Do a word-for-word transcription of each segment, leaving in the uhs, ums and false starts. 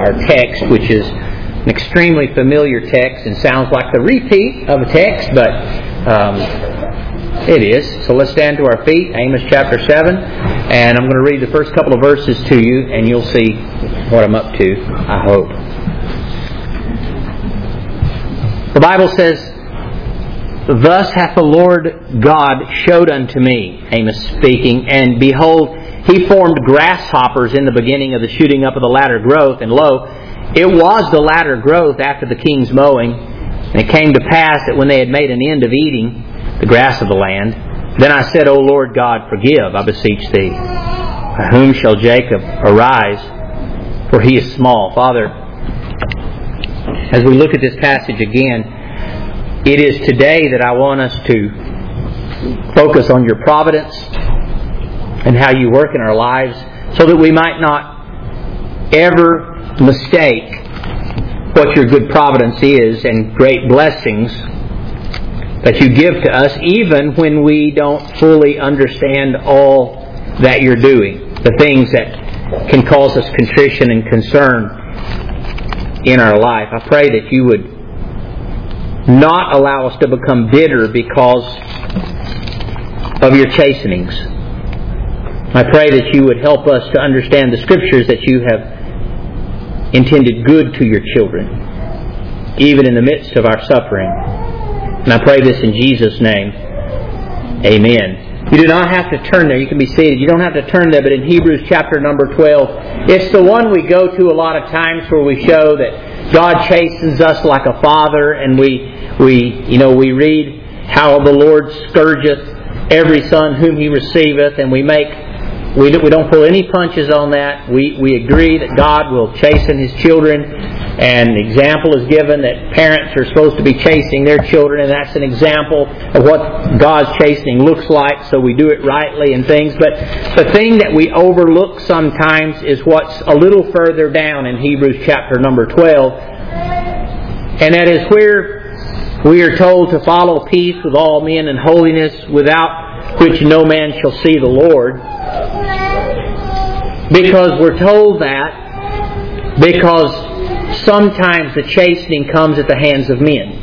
our text, which is an extremely familiar text and sounds like the repeat of a text, but um, it is. So let's stand to our feet, Amos chapter seven, and I'm going to read the first couple of verses to you, and you'll see what I'm up to, I hope. The Bible says, "Thus hath the Lord God showed unto me," Amos speaking, "and behold, He formed grasshoppers in the beginning of the shooting up of the latter growth, and lo, it was the latter growth after the king's mowing. And it came to pass that when they had made an end of eating the grass of the land, then I said, O Lord God, forgive, I beseech Thee. By whom shall Jacob arise? For he is small." Father, as we look at this passage again, it is today that I want us to focus on Your providence and how You work in our lives, so that we might not ever mistake what Your good providence is and great blessings that You give to us, even when we don't fully understand all that You're doing, the things that can cause us contrition and concern in our life. I pray that You would not allow us to become bitter because of Your chastenings. I pray that You would help us to understand the Scriptures, that You have intended good to Your children, even in the midst of our suffering. And I pray this in Jesus' name. Amen. You do not have to turn there. You can be seated. You don't have to turn there, but in Hebrews chapter number twelve, it's the one we go to a lot of times where we show that God chastens us like a father, and we, we, you know, we read how the Lord scourgeth every son whom He receiveth, and we make We don't pull any punches on that. We, we agree that God will chasten His children. And an example is given that parents are supposed to be chastening their children. And that's an example of what God's chastening looks like. So we do it rightly and things. But the thing that we overlook sometimes is what's a little further down in Hebrews chapter number twelve. And that is where we are told to follow peace with all men and holiness, without which no man shall see the Lord. Because we're told that because sometimes the chastening comes at the hands of men.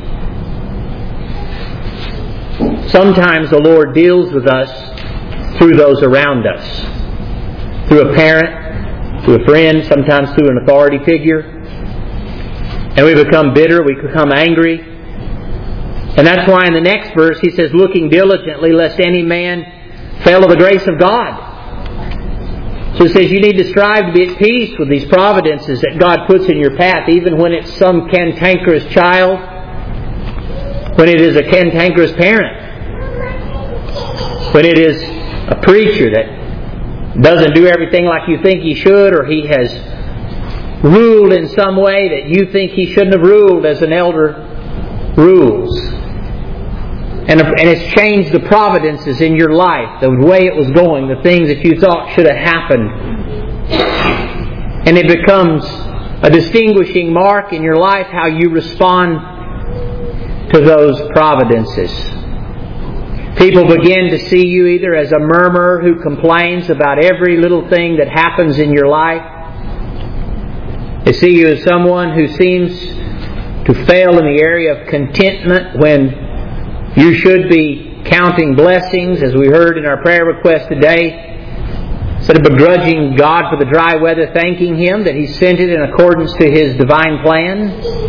Sometimes the Lord deals with us through those around us. Through a parent, through a friend, sometimes through an authority figure. And we become bitter, we become angry. And that's why in the next verse He says, "Looking diligently lest any man fail of the grace of God." So He says you need to strive to be at peace with these providences that God puts in your path, even when it's some cantankerous child, when it is a cantankerous parent, when it is a preacher that doesn't do everything like you think he should, or he has ruled in some way that you think he shouldn't have ruled as an elder rules. And, and it's changed the providences in your life, the way it was going, the things that you thought should have happened. And it becomes a distinguishing mark in your life how you respond to those providences. People begin to see you either as a murmurer who complains about every little thing that happens in your life. They see you as someone who seems to fail in the area of contentment when you should be counting blessings, as we heard in our prayer request today. Instead of begrudging God for the dry weather, thanking Him that He sent it in accordance to His divine plan.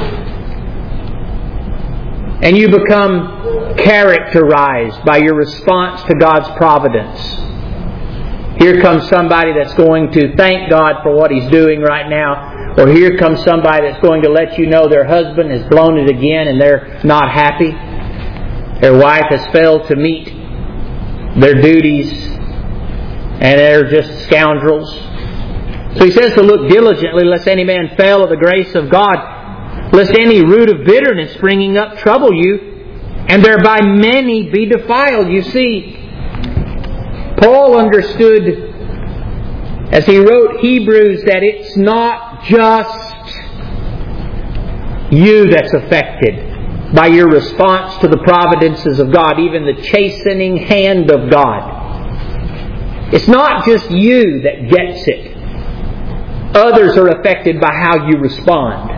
And you become characterized by your response to God's providence. Here comes somebody that's going to thank God for what He's doing right now. Or here comes somebody that's going to let you know their husband has blown it again and they're not happy. Their wife has failed to meet their duties and they're just scoundrels. So He says to look diligently lest any man fail of the grace of God, lest any root of bitterness springing up trouble you, and thereby many be defiled. You see, Paul understood as he wrote Hebrews that it's not just you that's affected by your response to the providences of God, even the chastening hand of God. It's not just you that gets it. Others are affected by how you respond.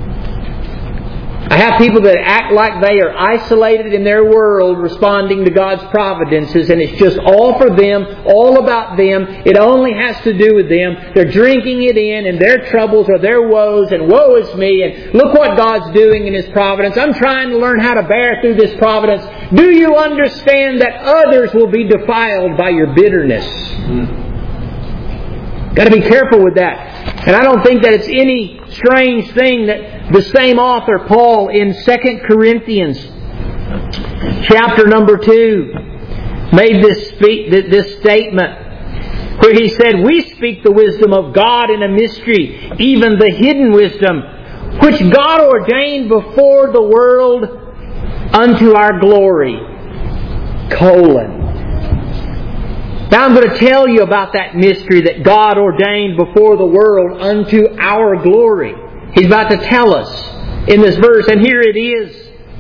I have people that act like they are isolated in their world responding to God's providences, and it's just all for them, all about them. It only has to do with them. They're drinking it in, and their troubles are their woes, and woe is me, and look what God's doing in His providence. I'm trying to learn how to bear through this providence. Do you understand that others will be defiled by your bitterness? Got to be careful with that. And I don't think that it's any strange thing that the same author, Paul, in Second Corinthians chapter number two, made this, speak, this statement where he said, "We speak the wisdom of God in a mystery, even the hidden wisdom, which God ordained before the world unto our glory." Colon. Now I'm going to tell you about that mystery that God ordained before the world unto our glory. He's about to tell us in this verse, and here it is.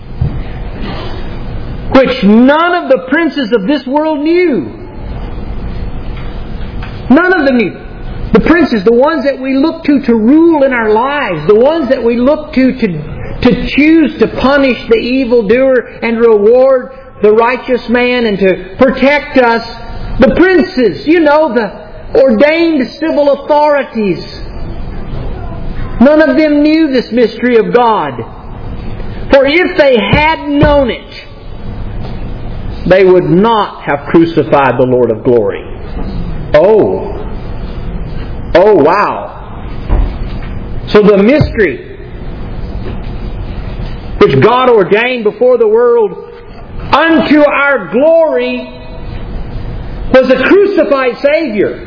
Which none of the princes of this world knew. None of them knew. The princes, the ones that we look to to rule in our lives, the ones that we look to to, to choose to punish the evildoer and reward the righteous man and to protect us. The princes, you know, the ordained civil authorities. None of them knew this mystery of God. For if they had known it, they would not have crucified the Lord of glory. Oh. Oh, wow. So the mystery which God ordained before the world unto our glory was a crucified Savior.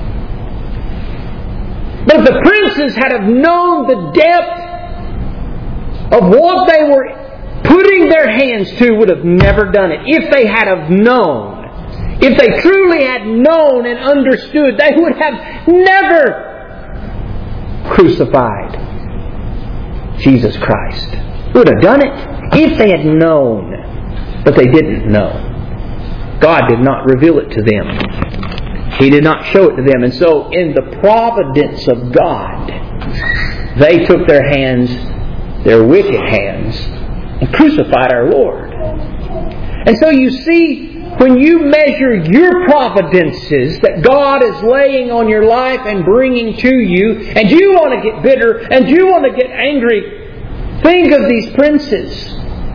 But if the princes had have known the depth of what they were putting their hands to, would have never done it. If they had have known, if they truly had known and understood, they would have never crucified Jesus Christ. Would have done it if they had known. But they didn't know. God did not reveal it to them. He did not show it to them. And so in the providence of God, they took their hands, their wicked hands, and crucified our Lord. And so you see, when you measure your providences that God is laying on your life and bringing to you, and you want to get bitter, and you want to get angry, think of these princes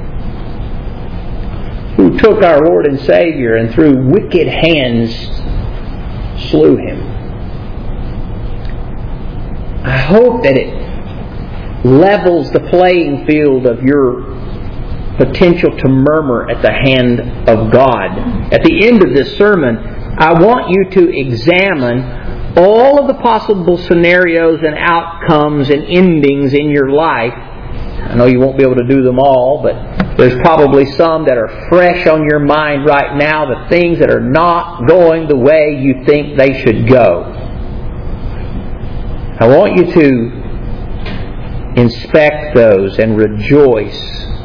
who took our Lord and Savior and through wicked hands slew Him. I hope that it levels the playing field of your potential to murmur at the hand of God. At the end of this sermon, I want you to examine all of the possible scenarios and outcomes and endings in your life. I know you won't be able to do them all, but there's probably some that are fresh on your mind right now, the things that are not going the way you think they should go. I want you to inspect those and rejoice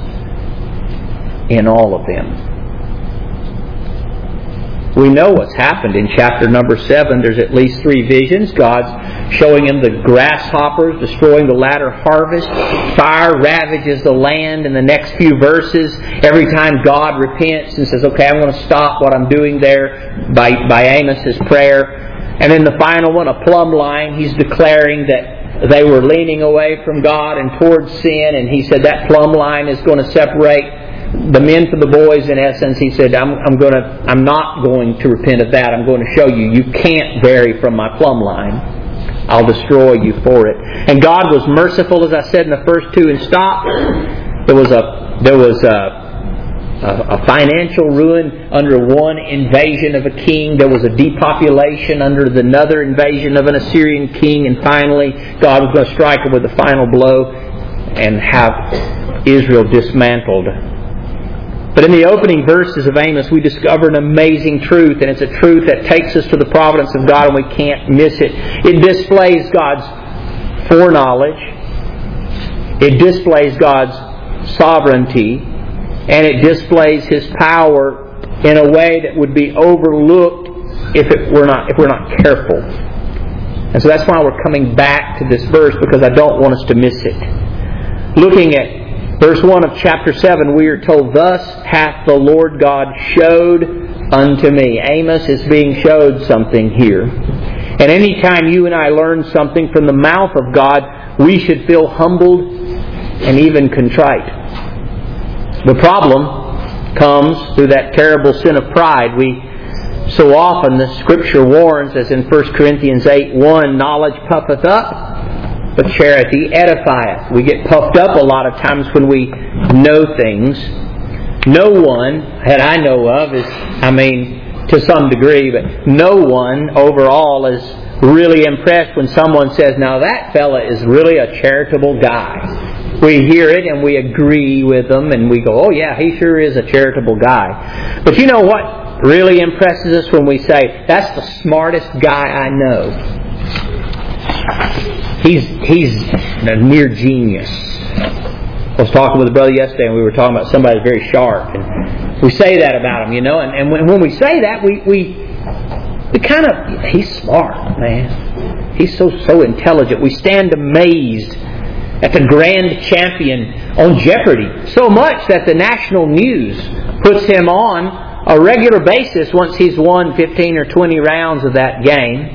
in all of them. We know what's happened in chapter number seven. There's at least three visions. God's showing him the grasshoppers destroying the latter harvest. Fire ravages the land in the next few verses. Every time God repents and says, okay, I'm going to stop what I'm doing there by, by Amos's prayer. And then the final one, a plumb line, he's declaring that they were leaning away from God and towards sin. And he said that plumb line is going to separate the men from the boys. In essence, he said, I'm, I'm going to, I'm not going to repent of that. I'm going to show you, you can't vary from my plumb line. I'll destroy you for it. And God was merciful, as I said in the first two, and stopped. There was a, there was a, a, a financial ruin under one invasion of a king. There was a depopulation under another invasion of an Assyrian king. And finally, God was going to strike him with the final blow and have Israel dismantled. But in the opening verses of Amos, we discover an amazing truth, and it's a truth that takes us to the providence of God, and we can't miss it. It displays God's foreknowledge. It displays God's sovereignty, and it displays His power in a way that would be overlooked if it were not if we're not careful. And so that's why we're coming back to this verse, because I don't want us to miss it. Looking at verse one of chapter seven, we are told, "Thus hath the Lord God showed unto me." Amos is being showed something here. And anytime you and I learn something from the mouth of God, we should feel humbled and even contrite. The problem comes through that terrible sin of pride. We so often, the Scripture warns, as in First Corinthians eight one, "Knowledge puffeth up, but charity edifieth." We get puffed up a lot of times when we know things. No one that I know of is, I mean, to some degree, but no one overall is really impressed when someone says, "Now that fella is really a charitable guy." We hear it and we agree with them and we go, "Oh yeah, he sure is a charitable guy." But you know what really impresses us when we say, "That's the smartest guy I know. He's he's a near genius." I was talking with a brother yesterday and we were talking about somebody who's very sharp. And we say that about him, you know. And, and when, when we say that, we, we, we kind of, he's smart, man. He's so, so intelligent. We stand amazed at the grand champion on Jeopardy. So much that the national news puts him on a regular basis once he's won fifteen or twenty rounds of that game.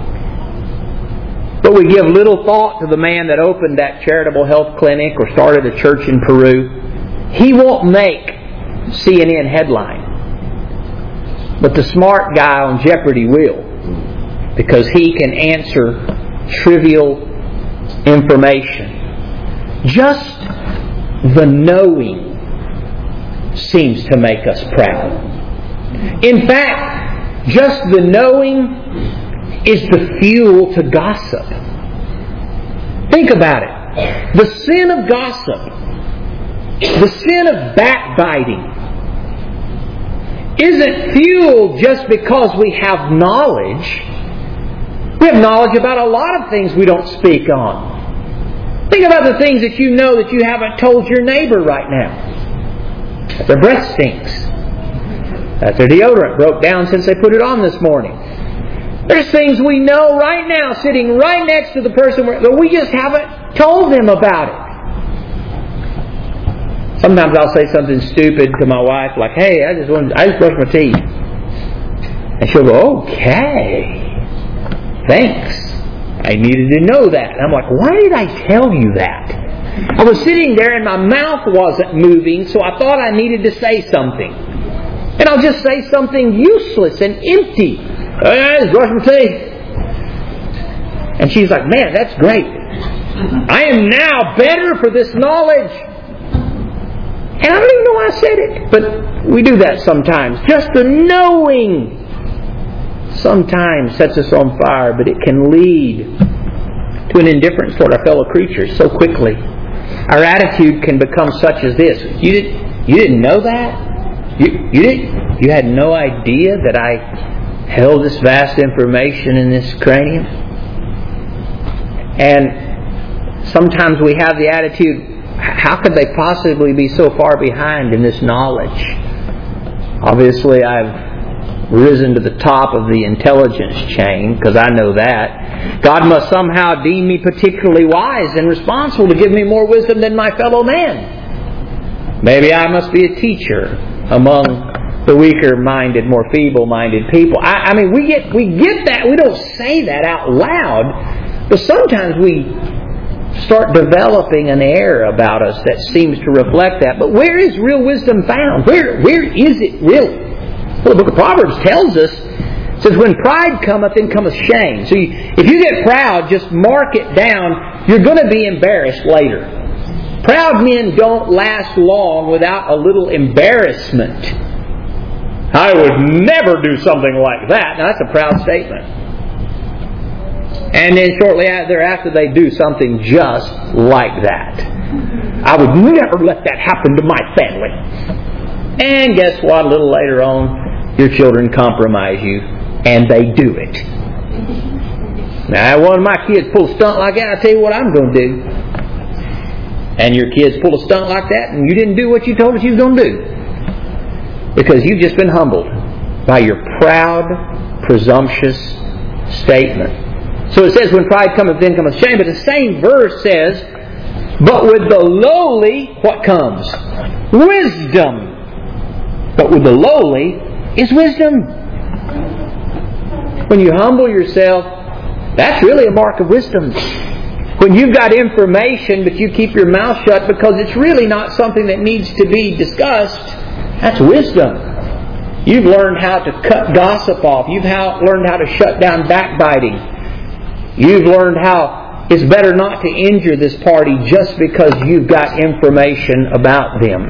But we give little thought to the man that opened that charitable health clinic or started a church in Peru. He won't make C N N headline. But the smart guy on Jeopardy will, because he can answer trivial information. Just the knowing seems to make us proud. In fact, just the knowing is the fuel to gossip. Think about it. The sin of gossip, the sin of backbiting, isn't fueled just because we have knowledge. We have knowledge about a lot of things we don't speak on. Think about the things that you know that you haven't told your neighbor right now. That their breath stinks. That their deodorant broke down since they put it on this morning. There's things we know right now sitting right next to the person that we just haven't told them about it. Sometimes I'll say something stupid to my wife like, "Hey, I just wanted, I just brushed my teeth." And she'll go, "Okay. Thanks. I needed to know that." And I'm like, "Why did I tell you that?" I was sitting there and my mouth wasn't moving, so I thought I needed to say something. And I'll just say something useless and empty. "Hey, I just brushed my teeth." And she's like, "Man, that's great. I am now better for this knowledge." And I don't even know why I said it. But we do that sometimes. Just the knowing sometimes sets us on fire, but it can lead to an indifference toward our fellow creatures so quickly. Our attitude can become such as this: You didn't, you didn't know that? You, you didn't? You had no idea that I held this vast information in this cranium? And sometimes we have the attitude, how could they possibly be so far behind in this knowledge? Obviously, I've risen to the top of the intelligence chain, because I know that. God must somehow deem me particularly wise and responsible to give me more wisdom than my fellow man. Maybe I must be a teacher among the weaker-minded, more feeble-minded people. I, I mean, we get we get that. We don't say that out loud, but sometimes we start developing an air about us that seems to reflect that. But where is real wisdom found? Where where is it really? Well, the book of Proverbs tells us, it says, "When pride cometh, then cometh shame." So you, if you get proud, just mark it down. You're going to be embarrassed later. Proud men don't last long without a little embarrassment. "I would never do something like that." Now, that's a proud statement. And then shortly thereafter, they do something just like that. "I would never let that happen to my family." And guess what? A little later on, your children compromise you, and they do it. Now, one of my kids pull a stunt like that, I tell you what I'm going to do. And your kids pull a stunt like that, and you didn't do what you told us you was going to do. Because you've just been humbled by your proud, presumptuous statement. So it says, when pride cometh, then cometh shame. But the same verse says, but with the lowly, what comes? Wisdom. But with the lowly is wisdom. When you humble yourself, that's really a mark of wisdom. When you've got information but you keep your mouth shut because it's really not something that needs to be discussed, that's wisdom. You've learned how to cut gossip off. You've how, learned how to shut down backbiting. You've learned how it's better not to injure this party just because you've got information about them.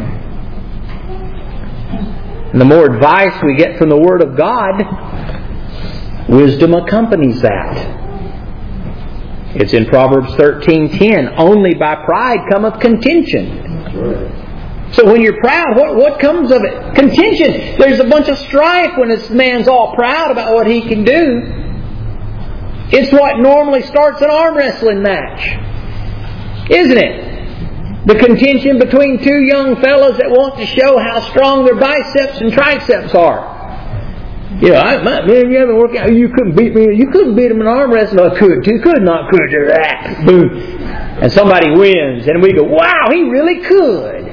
And the more advice we get from the Word of God, wisdom accompanies that. It's in Proverbs thirteen ten. Only by pride cometh contention. So when you're proud, what, what comes of it? Contention. There's a bunch of strife when this man's all proud about what he can do. It's what normally starts an arm wrestling match. Isn't it? The contention between two young fellows that want to show how strong their biceps and triceps are. Yeah, I, my, man, you haven't worked out. You couldn't beat me. You couldn't beat him in arm wrestling. I could. You could not. Could you? Boom. And somebody wins, and we go, "Wow, he really could."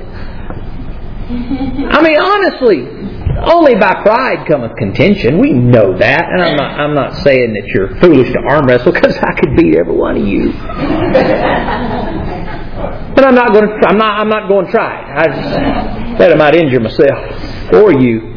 I mean, honestly, only by pride cometh contention. We know that, and I'm not. I'm not saying that you're foolish to arm wrestle, because I could beat every one of you. But I'm not going to. I'm not. I'm not going to try it. I just that I might injure myself or you.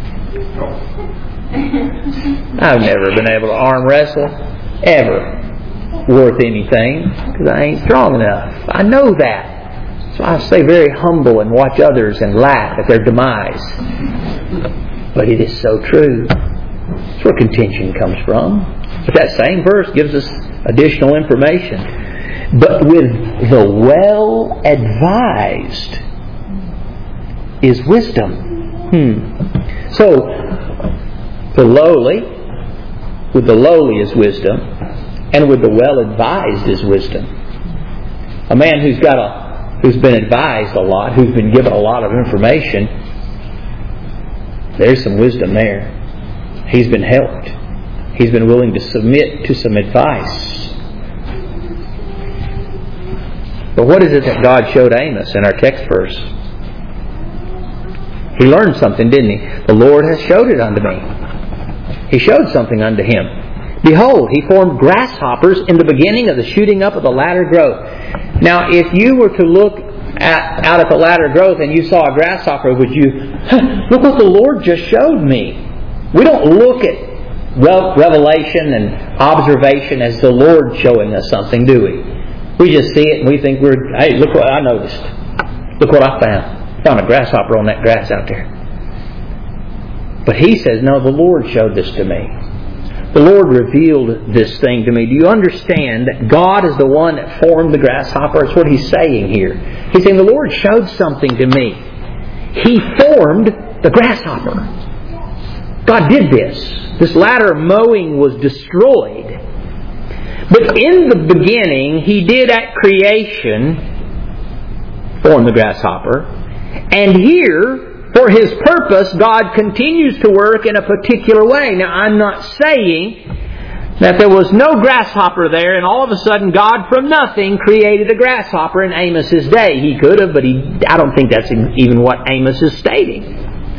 I've never been able to arm wrestle, ever, worth anything, because I ain't strong enough. I know that. So I stay very humble and watch others and laugh at their demise. But it is so true. That's where contention comes from. But that same verse gives us additional information. But with the well-advised is wisdom. Hmm. So, the lowly, with the lowly is wisdom, and with the well-advised is wisdom. A man who's got a, who's been advised a lot, who's been given a lot of information, there's some wisdom there. He's been helped. He's been willing to submit to some advice. But what is it that God showed Amos in our text verse? He learned something, didn't he? The Lord has showed it unto me. He showed something unto him. Behold, He formed grasshoppers in the beginning of the shooting up of the latter growth. Now, if you were to look at, out at the latter growth and you saw a grasshopper, would you, huh, look what the Lord just showed me. We don't look at revelation and observation as the Lord showing us something, do we? We just see it and we think we're, hey, look what I noticed. Look what I found. I found a grasshopper on that grass out there. But He says, no, the Lord showed this to me. The Lord revealed this thing to me. Do you understand that God is the one that formed the grasshopper? That's what He's saying here. He's saying the Lord showed something to me. He formed the grasshopper. God did this. This latter mowing was destroyed. But in the beginning, He did at creation form the grasshopper. And here, for His purpose, God continues to work in a particular way. Now, I'm not saying that there was no grasshopper there and all of a sudden God from nothing created a grasshopper in Amos's day. He could have, but he, I don't think that's even what Amos is stating.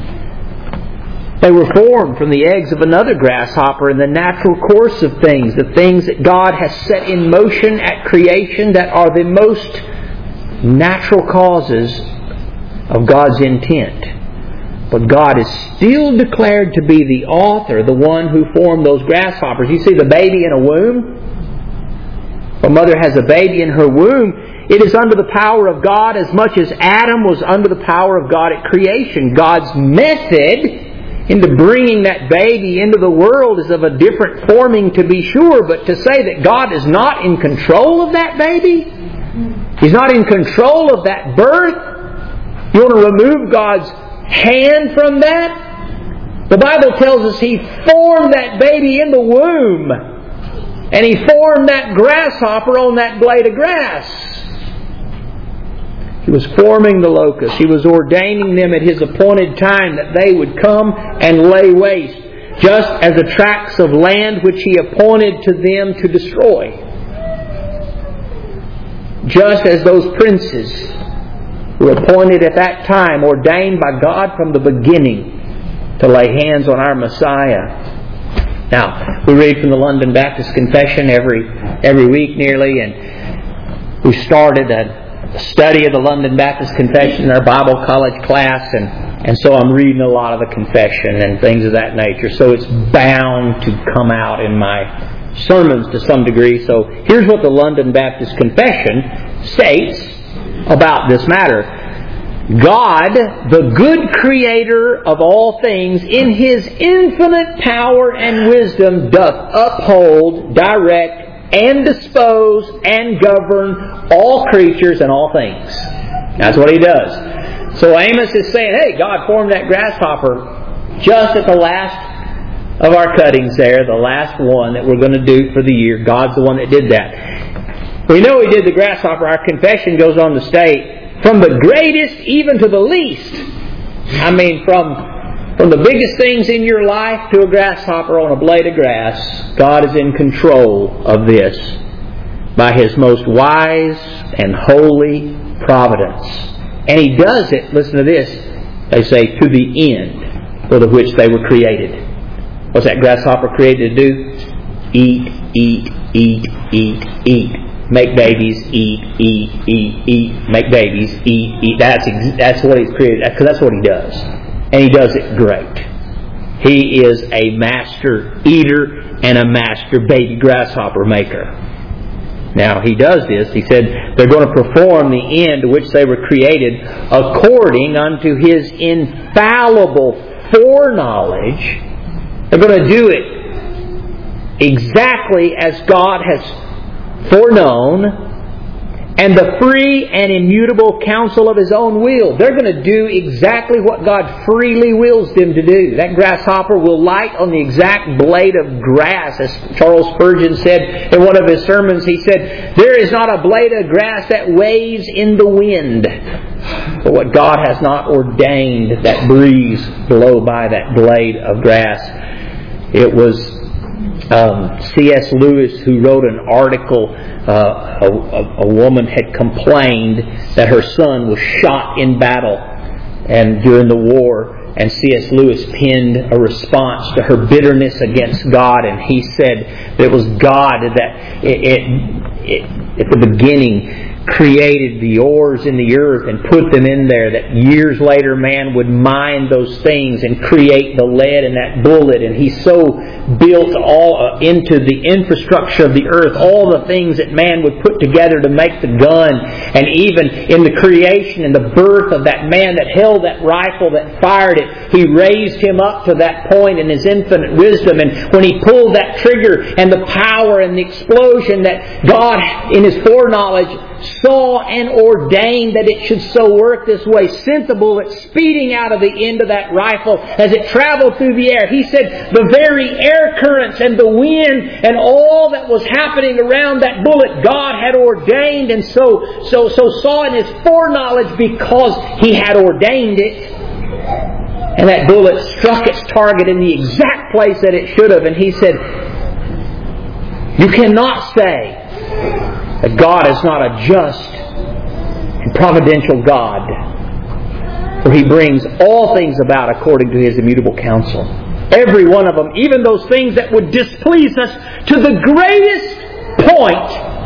They were formed from the eggs of another grasshopper in the natural course of things, the things that God has set in motion at creation that are the most natural causes of God's intent. But God is still declared to be the author, the one who formed those grasshoppers. You see the baby in a womb? A mother has a baby in her womb. It is under the power of God as much as Adam was under the power of God at creation. God's method into bringing that baby into the world is of a different forming, to be sure. But to say that God is not in control of that baby, He's not in control of that birth, you want to remove God's hand from that? The Bible tells us He formed that baby in the womb. And He formed that grasshopper on that blade of grass. He was forming the locusts. He was ordaining them at His appointed time that they would come and lay waste. just as the tracts of land which He appointed to them to destroy. Just as those princes were appointed at that time, ordained by God from the beginning to lay hands on our Messiah. Now, we read from the London Baptist Confession every every week nearly, and we started a study of the London Baptist Confession in our Bible college class, and, and so I'm reading a lot of the confession and things of that nature. So it's bound to come out in my sermons to some degree. So here's what the London Baptist Confession states about this matter. God, the good Creator of all things, in His infinite power and wisdom doth uphold, direct, and dispose, and govern all creatures and all things. That's what He does. So Amos is saying, hey, God formed that grasshopper just at the last of our cuttings there, the last one that we're going to do for the year. God's the one that did that. We know He did the grasshopper. Our confession goes on to state, from the greatest even to the least. I mean, from, from the biggest things in your life to a grasshopper on a blade of grass, God is in control of this by His most wise and holy providence. And He does it, listen to this, they say, to the end for the which they were created. What's that grasshopper created to do? Eat, eat, eat, eat, eat. Make babies, eat, eat, eat, eat. Make babies, eat, eat. That's that's what He's created, because that's what He does. And He does it great. He is a master eater and a master baby grasshopper maker. Now, He does this. He said they're going to perform the end to which they were created according unto His infallible foreknowledge. They're going to do it exactly as God has foreknown, and the free and immutable counsel of His own will. They're going to do exactly what God freely wills them to do. That grasshopper will light on the exact blade of grass. As Charles Spurgeon said in one of his sermons, he said, there is not a blade of grass that waves in the wind. But what God has not ordained, that breeze blow by that blade of grass. It was Um, C S Lewis, who wrote an article, uh, a, a, a woman had complained that her son was shot in battle and during the war, and C S Lewis penned a response to her bitterness against God, and he said that it was God that it, it, it, at the beginning created the ores in the earth and put them in there, that years later man would mine those things and create the lead in that bullet. And He so built all uh, into the infrastructure of the earth all the things that man would put together to make the gun. And even in the creation and the birth of that man that held that rifle that fired it, He raised him up to that point in His infinite wisdom. And when He pulled that trigger and the power and the explosion, that God in His foreknowledge saw and ordained that it should so work this way. Sensible, it's speeding out of the end of that rifle as it traveled through the air. He said the very air currents and the wind and all that was happening around that bullet, God had ordained, and so so so saw in His foreknowledge because He had ordained it. And that bullet struck its target in the exact place that it should have. And He said, you cannot say that God is not a just and providential God, for He brings all things about according to His immutable counsel. Every one of them, even those things that would displease us to the greatest point,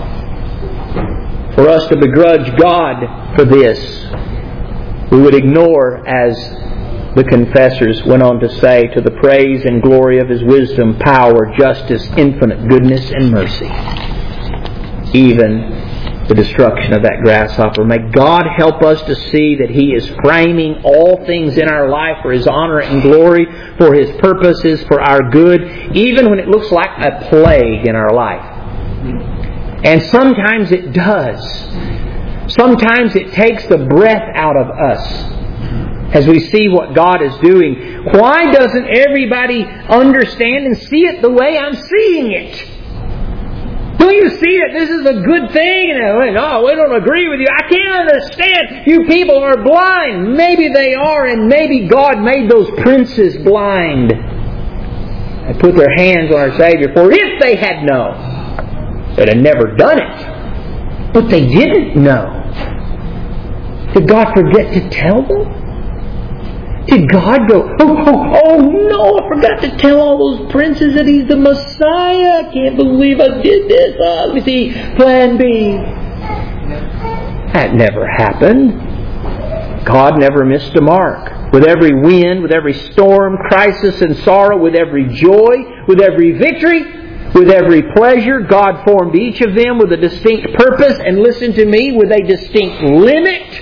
for us to begrudge God for this, we would ignore, as the confessors went on to say, to the praise and glory of His wisdom, power, justice, infinite goodness, and mercy. Even the destruction of that grasshopper. May God help us to see that He is framing all things in our life for His honor and glory, for His purposes, for our good, even when it looks like a plague in our life. And sometimes it does. Sometimes it takes the breath out of us as we see what God is doing. Why doesn't everybody understand and see it the way I'm seeing it? Do you see that this is a good thing? And oh, we don't agree with you. I can't understand. You people are blind. Maybe they are, and maybe God made those princes blind. and put their hands on our Savior. For if they had known, they'd have never done it. But they didn't know. Did God forget to tell them? Did God go, oh, oh, oh no, I forgot to tell all those princes that He's the Messiah. I can't believe I did this. Uh, let me see, plan B. That never happened. God never missed a mark. With every wind, with every storm, crisis and sorrow, with every joy, with every victory, with every pleasure, God formed each of them with a distinct purpose, and listen to me, with a distinct limit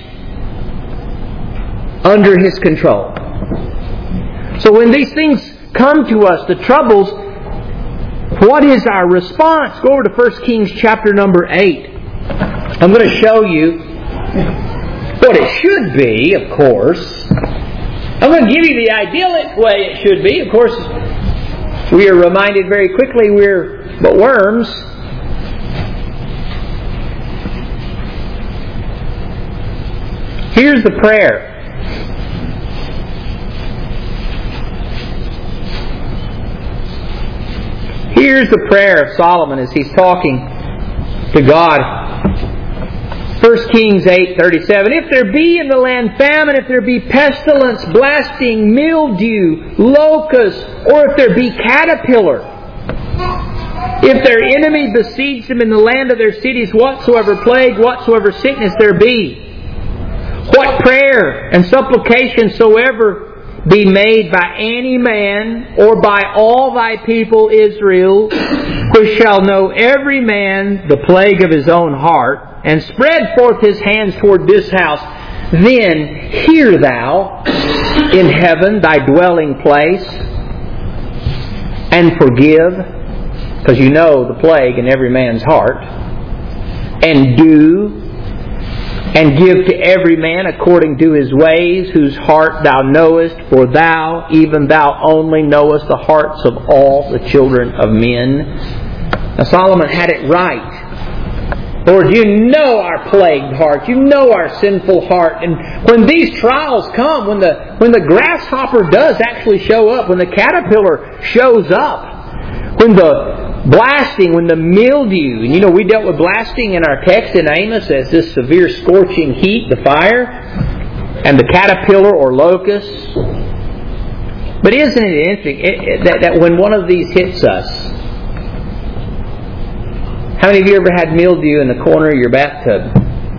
under His control. So when these things come to us, the troubles, what is our response? Go over to First Kings chapter number eight. I'm going to show you what it should be, of course. I'm going to give you the idyllic way it should be. Of course, we are reminded very quickly we're but worms. Here's the prayer. Here's the prayer of Solomon as he's talking to God. First Kings eight thirty-seven. If there be in the land famine, if there be pestilence, blasting, mildew, locust, or if there be caterpillar, if their enemy besiege them in the land of their cities, whatsoever plague, whatsoever sickness there be, what prayer and supplication soever be made by any man or by all thy people Israel, which shall know every man the plague of his own heart, and spread forth his hands toward this house, then hear thou in heaven thy dwelling place, and forgive, because you know the plague in every man's heart, and do and give to every man according to his ways, whose heart thou knowest, for thou, even thou only, knowest the hearts of all the children of men. Now Solomon had it right. Lord, you know our plagued heart. You know our sinful heart. And when these trials come, when the when the grasshopper does actually show up, when the caterpillar shows up, when the blasting, when the mildew, and you know we dealt with blasting in our text in Amos as this severe scorching heat, the fire, and the caterpillar or locust. But isn't it interesting it, it, that, that when one of these hits us, how many of you ever had mildew in the corner of your bathtub?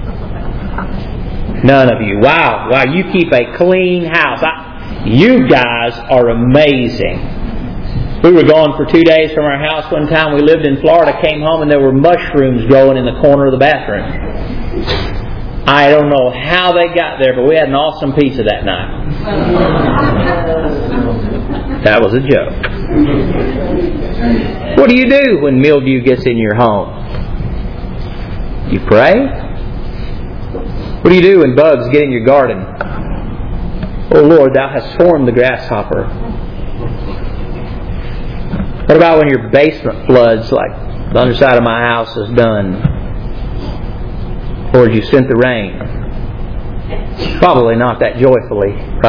None of you. Wow, wow, you keep a clean house. I, you guys are amazing. We were gone for two days from our house one time. We lived in Florida, came home, and there were mushrooms growing in the corner of the bathroom. I don't know how they got there, but we had an awesome pizza that night. That was a joke. What do you do when mildew gets in your home? You pray? What do you do when bugs get in your garden? Oh Lord, Thou hast formed the grasshopper. What about when your basement floods like the underside of my house has done? Lord, you sent the rain. Probably not that joyfully,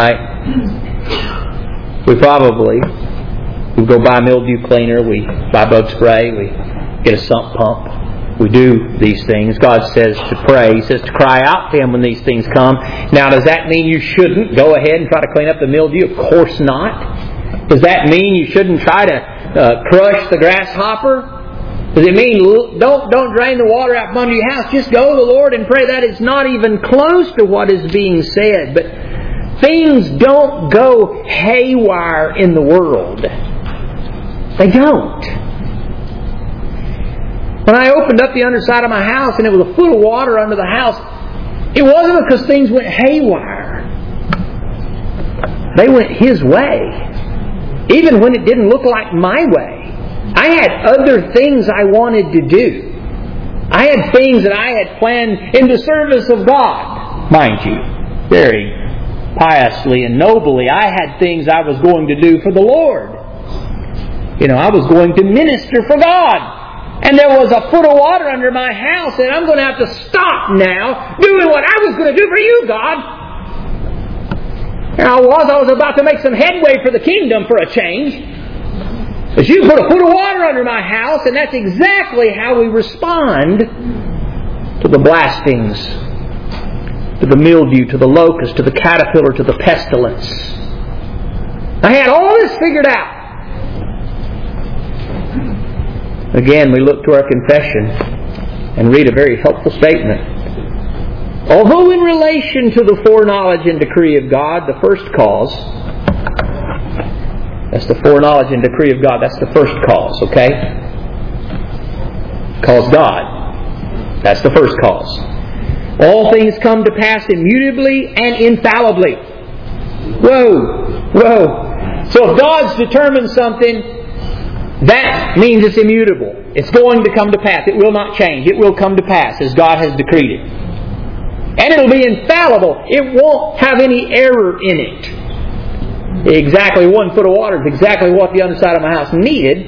right? We probably we go buy mildew cleaner, we buy bug spray, we get a sump pump. We do these things. God says to pray. He says to cry out to Him when these things come. Now, does that mean you shouldn't go ahead and try to clean up the mildew? Of course not. Does that mean you shouldn't try to Uh, crush the grasshopper? Does it mean don't don't drain the water out from under your house? Just go to the Lord and pray. That is not even close to what is being said. But things don't go haywire in the world. They don't. When I opened up the underside of my house and it was a foot of water under the house, it wasn't because things went haywire. They went His way. Even when it didn't look like my way. I had other things I wanted to do. I had things that I had planned in the service of God, mind you. Very piously and nobly. I had things I was going to do for the Lord. You know, I was going to minister for God. And there was a foot of water under my house, and I'm going to have to stop now doing what I was going to do for you, God. And I was, I was about to make some headway for the kingdom for a change. But you put a foot of water under my house, and that's exactly how we respond to the blasphemies, to the mildew, to the locust, to the caterpillar, to the pestilence. I had all this figured out. Again, we look to our confession and read a very helpful statement. Although in relation to the foreknowledge and decree of God, the first cause, that's the foreknowledge and decree of God, that's the first cause, okay? Cause God. That's the first cause. All things come to pass immutably and infallibly. Whoa! Whoa! So if God's determined something, that means it's immutable. It's going to come to pass. It will not change. It will come to pass as God has decreed it. And it'll be infallible. It won't have any error in it. Exactly one foot of water is exactly what the underside of my house needed.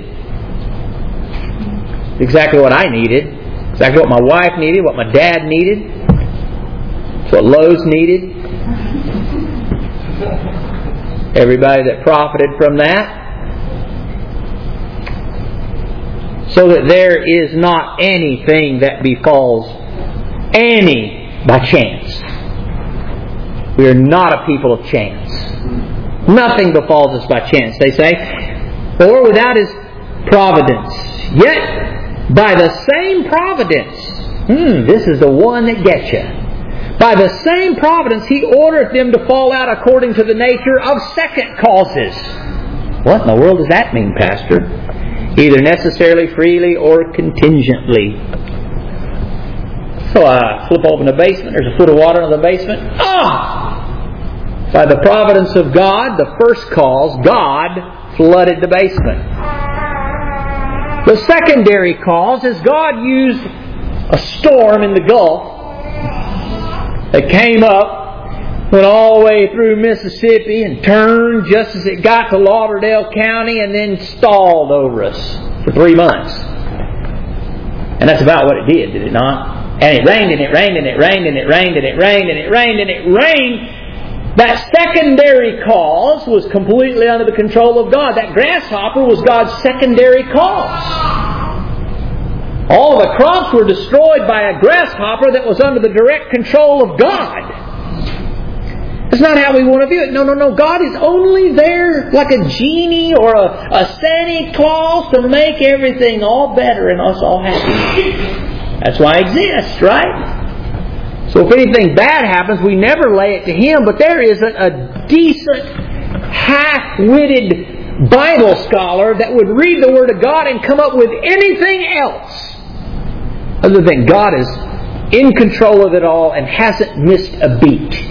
Exactly what I needed. Exactly what my wife needed. What my dad needed. It's what Lowe's needed. Everybody that profited from that. So that there is not anything that befalls any by chance. We are not a people of chance. Nothing befalls us by chance, they say. Or without His providence. Yet, by the same providence, hmm, this is the one that gets you. By the same providence, He ordereth them to fall out according to the nature of second causes. What in the world does that mean, Pastor? Either necessarily, freely, or contingently. So I flip open the basement. There's a foot of water in the basement. Ah! By the providence of God, the first cause, God flooded the basement. The secondary cause is God used a storm in the Gulf that came up, went all the way through Mississippi and turned just as it got to Lauderdale County and then stalled over us for three months. And that's about what it did, did it not? And it rained and it rained and it rained and it rained and it rained and it rained and it rained. That secondary cause was completely under the control of God. That grasshopper was God's secondary cause. All the crops were destroyed by a grasshopper that was under the direct control of God. That's not how we want to view it. No, no, no. God is only there like a genie or a, a Santa Claus to make everything all better and us all happy. That's why He exists, right? So if anything bad happens, we never lay it to Him. But there isn't a decent, half-witted Bible scholar that would read the Word of God and come up with anything else other than God is in control of it all and hasn't missed a beat.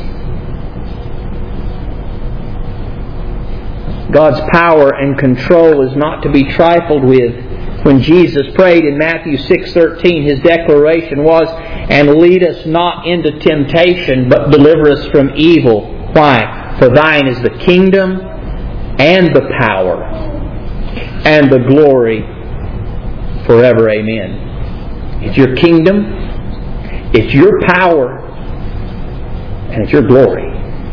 God's power and control is not to be trifled with. When Jesus prayed in Matthew six thirteen, His declaration was, "And lead us not into temptation, but deliver us from evil." Why? For Thine is the kingdom and the power and the glory forever. Amen. It's your kingdom, it's your power, and it's your glory.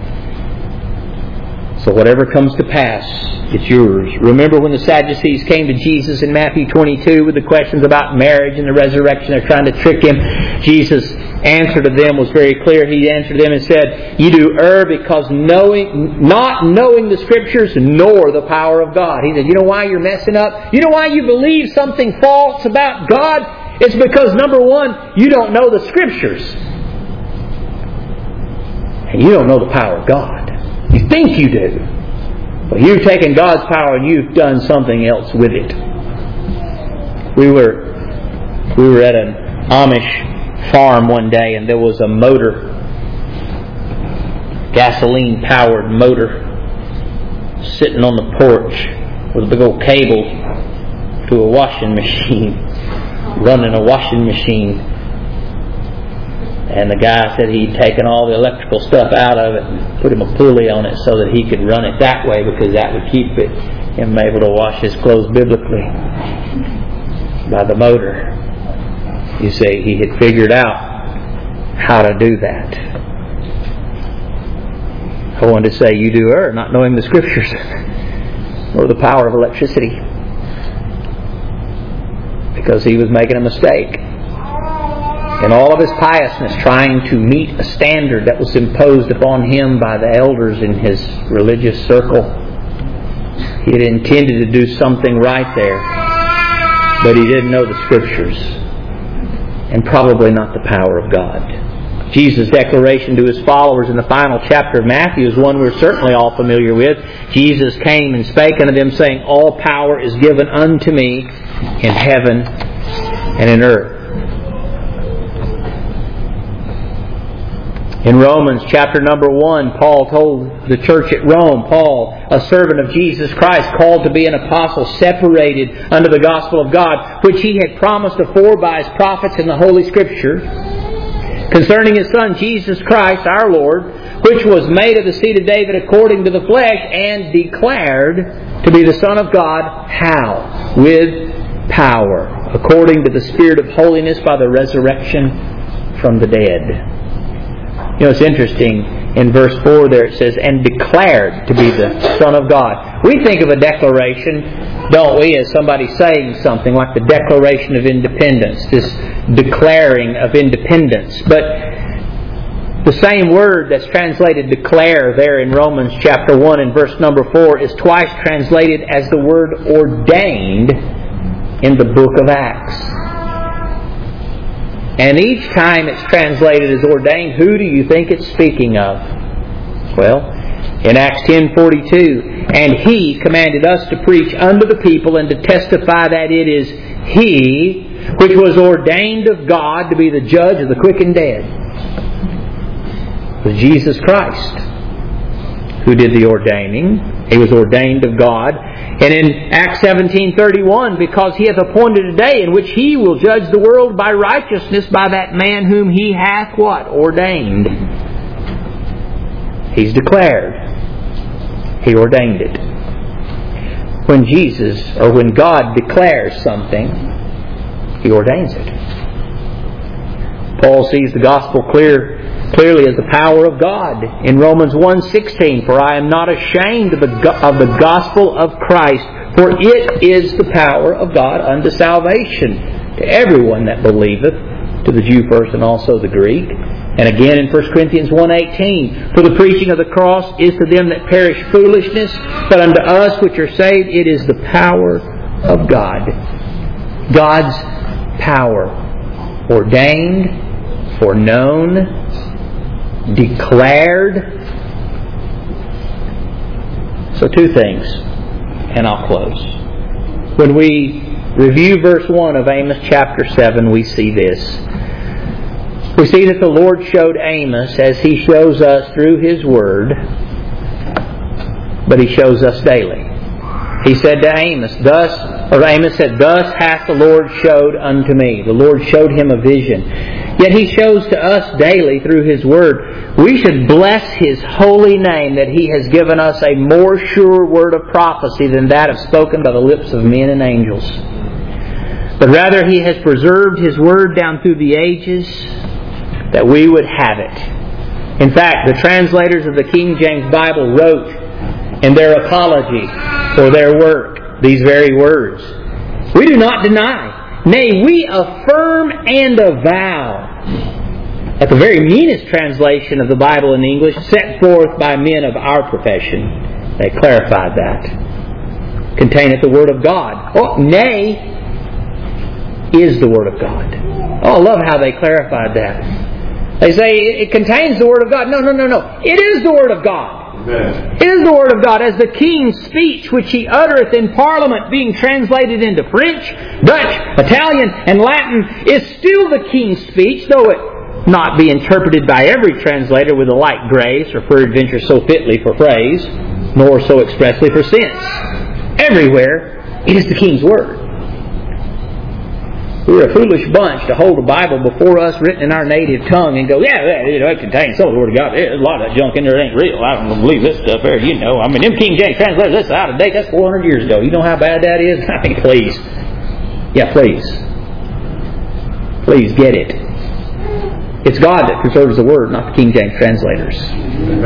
So whatever comes to pass, it's yours. Remember when the Sadducees came to Jesus in Matthew twenty-two with the questions about marriage and the resurrection. They're trying to trick Him. Jesus' answer to them was very clear. He answered them and said, "You do err because knowing, not knowing the Scriptures nor the power of God." He said, you know why you're messing up? You know why you believe something false about God? It's because, number one, you don't know the Scriptures. And you don't know the power of God. You think you do. But you've taken God's power and you've done something else with it. We were we were at an Amish farm one day and there was a motor, gasoline-powered motor, sitting on the porch with a big old cable to a washing machine, running a washing machine. And the guy said he'd taken all the electrical stuff out of it and put him a pulley on it so that he could run it that way because that would keep it him able to wash his clothes biblically by the motor. You see, he had figured out how to do that. I wanted to say, you do err, not knowing the Scriptures or the power of electricity. because he was making a mistake. In all of his piousness, trying to meet a standard that was imposed upon him by the elders in his religious circle. He had intended to do something right there, but he didn't know the Scriptures, and probably not the power of God. Jesus' declaration to His followers in the final chapter of Matthew is one we're certainly all familiar with. Jesus came and spake unto them, saying, All power is given unto me in heaven and in earth. In Romans chapter number one, Paul told the church at Rome, Paul, a servant of Jesus Christ, called to be an apostle, separated unto the gospel of God, which he had promised afore by his prophets in the Holy Scripture, concerning his Son Jesus Christ, our Lord, which was made of the seed of David according to the flesh, and declared to be the Son of God. How? With power, according to the Spirit of holiness by the resurrection from the dead. You know, it's interesting, in verse four there it says, and declared to be the Son of God. We think of a declaration, don't we, as somebody saying something, like the Declaration of Independence, this declaring of independence. But the same word that's translated declare there in Romans chapter one and verse number four is twice translated as the word ordained in the book of Acts. And each time it's translated as ordained, who do you think it's speaking of? Well, in Acts ten forty-two, and He commanded us to preach unto the people and to testify that it is He which was ordained of God to be the judge of the quick and dead. It was Jesus Christ who did the ordaining. He was ordained of God. And in Acts seventeen thirty-one, because He hath appointed a day in which He will judge the world by righteousness by that man whom He hath what? Ordained. He's declared. He ordained it. When Jesus, or when God declares something, He ordains it. Paul sees the gospel clear clearly as the power of God in Romans one sixteen, for I am not ashamed of the, of the gospel of Christ, for it is the power of God unto salvation to everyone that believeth, to the Jew first and also the Greek. And again in First Corinthians one eighteen, for the preaching of the cross is to them that perish foolishness, but unto us which are saved it is the power of God. God's power, ordained, foreknown, declared. So two things, and I'll close. When we review verse one of Amos chapter seven, we see this. We see that the Lord showed Amos as He shows us through His Word, but He shows us daily. He said to Amos, thus, or Amos said, Thus hath the Lord showed unto me. The Lord showed him a vision. Yet He shows to us daily through His Word. We should bless His holy name that He has given us a more sure word of prophecy than that of spoken by the lips of men and angels. But rather He has preserved His Word down through the ages that we would have it. In fact, the translators of the King James Bible wrote in their apology for their work these very words. We do not deny, nay, we affirm and avow. At the very meanest translation of the Bible in English, set forth by men of our profession, they clarified that. Containeth the Word of God. Oh, nay, is the Word of God. Oh, I love how they clarified that. They say it contains the Word of God. No, no, no, no. It is the Word of God. Amen. It is the Word of God, as the King's speech which He uttereth in Parliament, being translated into French, Dutch, Italian, and Latin, is still the King's speech, though it not be interpreted by every translator with a like grace, or peradventure so fitly for praise, nor so expressly for sense. Everywhere, it is the King's Word. We're a foolish bunch to hold a Bible before us written in our native tongue and go, yeah, yeah, you know, it contains some of the Word of God. There's a lot of that junk in there that ain't real. I don't believe this stuff there, you know. I mean, them King James translators, that's out of date. That's four hundred years ago. You know how bad that is? I mean, please. Yeah, please. Please get it. It's God that preserves the Word, not the King James translators.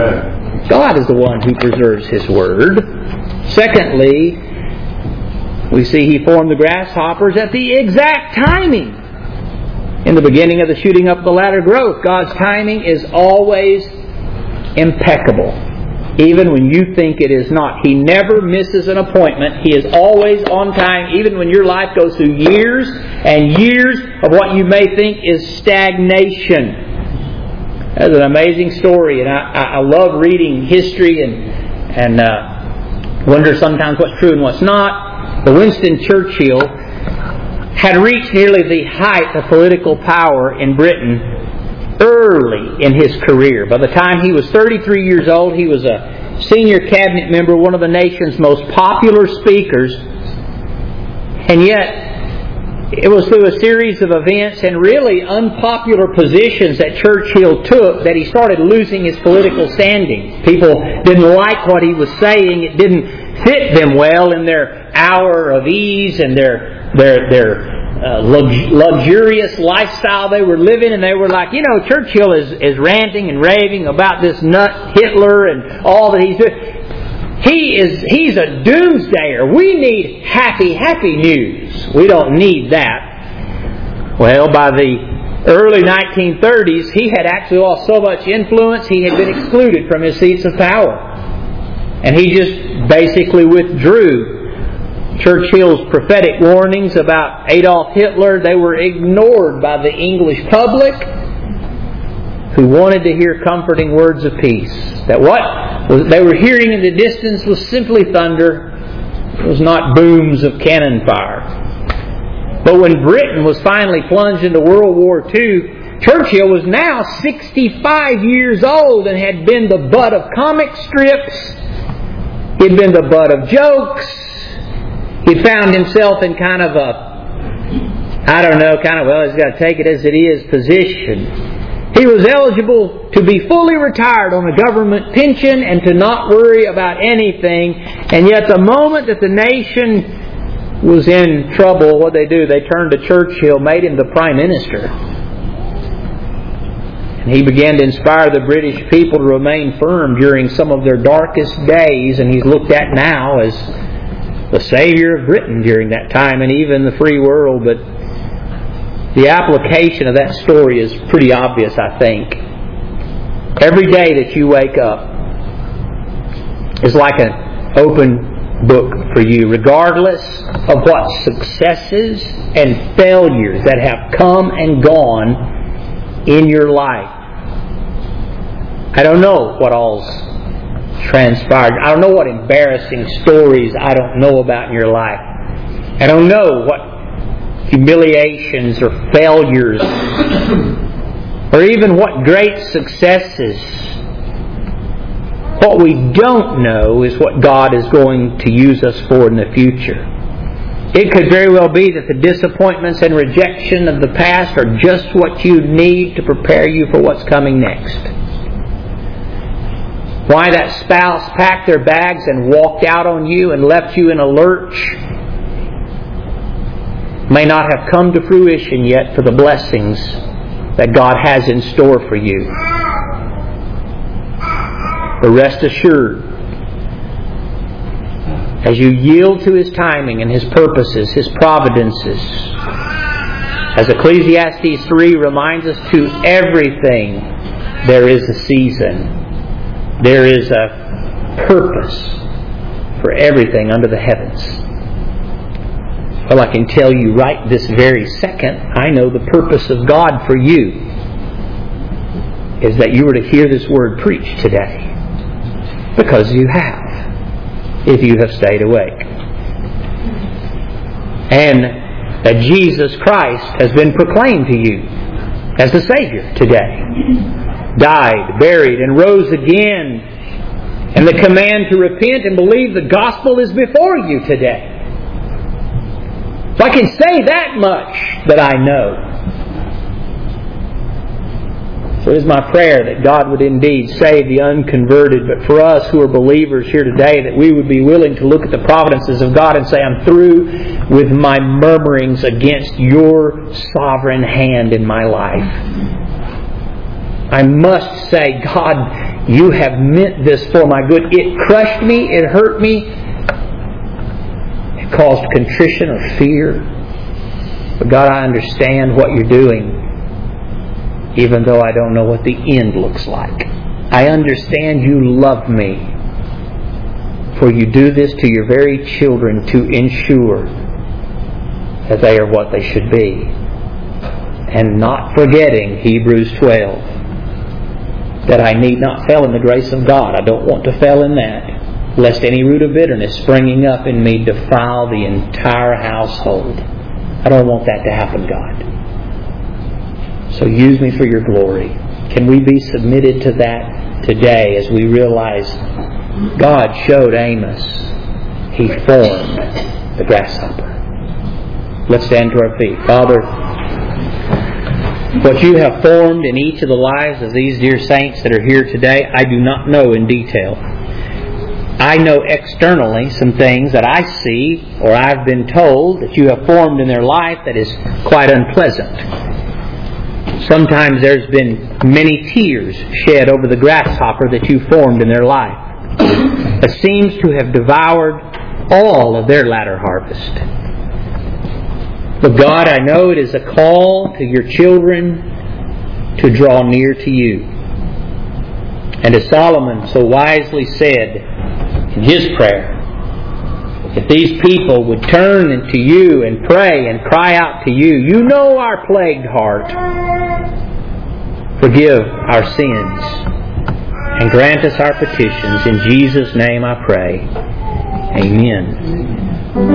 Amen. God is the one who preserves His Word. Secondly, We see He formed the grasshoppers at the exact timing. In the beginning of the shooting up the ladder growth, God's timing is always impeccable, even when you think it is not. He never misses an appointment. He is always on time, even when your life goes through years and years of what you may think is stagnation. That's an amazing story, and I, I love reading history and and uh, wonder sometimes what's true and what's not. But Winston Churchill had reached nearly the height of political power in Britain early in his career. By the time he was thirty-three years old, he was a senior cabinet member, one of the nation's most popular speakers, and yet it was through a series of events and really unpopular positions that Churchill took that he started losing his political standing. People didn't like what he was saying. It didn't fit them well in their hour of ease and their their their uh, lux- luxurious lifestyle they were living. And they were like, you know, Churchill is, is ranting and raving about this nut Hitler and all that he's doing. He is, he's a doomsdayer. We need happy, happy news. We don't need that. Well, by the early nineteen thirties, he had actually lost so much influence, he had been excluded from his seats of power. And he just basically withdrew. Churchill's prophetic warnings about Adolf Hitler, they were ignored by the English public, who wanted to hear comforting words of peace. That what they were hearing in the distance was simply thunder. It was not booms of cannon fire. But when Britain was finally plunged into World War Two, Churchill was now sixty-five years old and had been the butt of comic strips. He'd been the butt of jokes. He found himself in kind of a, I don't know, kind of, well, he's got to take it as it is position. He was eligible to be fully retired on a government pension and to not worry about anything. And yet the moment that the nation was in trouble, what they do? They turned to Churchill, made him the Prime Minister. And he began to inspire the British people to remain firm during some of their darkest days. And he's looked at now as the savior of Britain during that time and even the free world. But the application of that story is pretty obvious, I think. Every day that you wake up is like an open book for you, regardless of what successes and failures that have come and gone in your life. I don't know what all's transpired. I don't know what embarrassing stories I don't know about in your life. I don't know what humiliations or failures or even what great successes. What we don't know is what God is going to use us for in the future. It could very well be that the disappointments and rejection of the past are just what you need to prepare you for what's coming next. Why that spouse packed their bags and walked out on you and left you in a lurch may not have come to fruition yet for the blessings that God has in store for you. But rest assured, as you yield to His timing and His purposes, His providences, as Ecclesiastes three reminds us, to everything there is a season. There is a purpose for everything under the heavens. Well, I can tell you right this very second, I know the purpose of God for you is that you were to hear this word preached today. Because you have, if you have stayed awake. And that Jesus Christ has been proclaimed to you as the Savior today. Died, buried, and rose again. And the command to repent and believe the gospel is before you today. So I can say that much that I know. So it is my prayer that God would indeed save the unconverted, but for us who are believers here today, that we would be willing to look at the providences of God and say, I'm through with my murmurings against your sovereign hand in my life. I must say, God, you have meant this for my good. It crushed me, it hurt me, caused contrition or fear. But God, I understand what you're doing, even though I don't know what the end looks like. I understand you love me, for you do this to your very children to ensure that they are what they should be. And not forgetting Hebrews twelve, that I need not fail in the grace of God. I don't want to fail in that, lest any root of bitterness springing up in me defile the entire household. I don't want that to happen, God. So use me for your glory. Can we be submitted to that today as we realize God showed Amos He formed the grasshopper? Let's stand to our feet. Father, what you have formed in each of the lives of these dear saints that are here today, I do not know in detail. I know externally some things that I see or I've been told that you have formed in their life that is quite unpleasant. Sometimes there's been many tears shed over the grasshopper that you formed in their life. It seems to have devoured all of their latter harvest. But God, I know it is a call to your children to draw near to you. And as Solomon so wisely said in his prayer, if these people would turn to you and pray and cry out to you, you know our plagued heart. Forgive our sins and grant us our petitions. In Jesus' name I pray. Amen.